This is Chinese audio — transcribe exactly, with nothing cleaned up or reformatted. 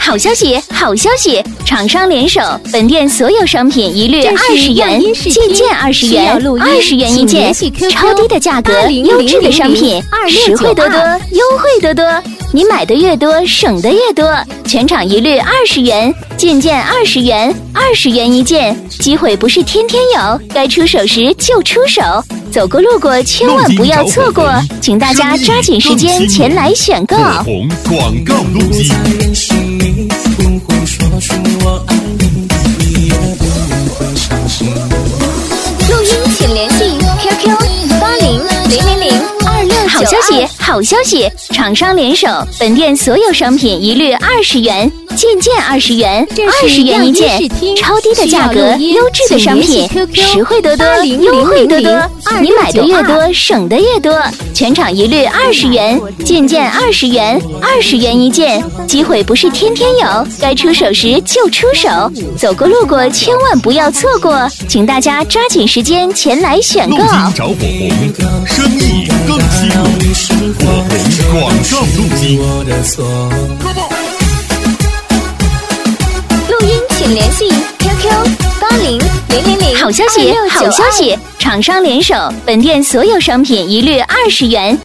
好消息，好消息！厂商联手，本店所有商品一律二十元，进件二十元，二十元一件，超低的价格，优质的商品，实惠多多，优惠多多。你买的越多，省的越多。全场一律二十元，进件二十元，二十元一件。机会不是天天有，该出手时就出手。走过路过千万不要错过，请大家抓紧时间前来选购。 红广告录机。 录音请联系 Q Q 八零零零零二六九二。好消息，好消息！厂商联手，本店所有商品一律二十元，进件二十元，二十元一件，超低的价格，优质的商品，实惠多多，优惠多多。你买的越多，省的越多。全场一律二十元，进件二十元，二十元一件。机会不是天天有，该出手时就出手。走过路过千万不要错过，请大家抓紧时间前来选购。 录音找火红，生意更吸引。火红广告录机。 录音请联系 Q Q 八零零零零。好消息，好消息！厂商联手，本店所有商品一律二十元。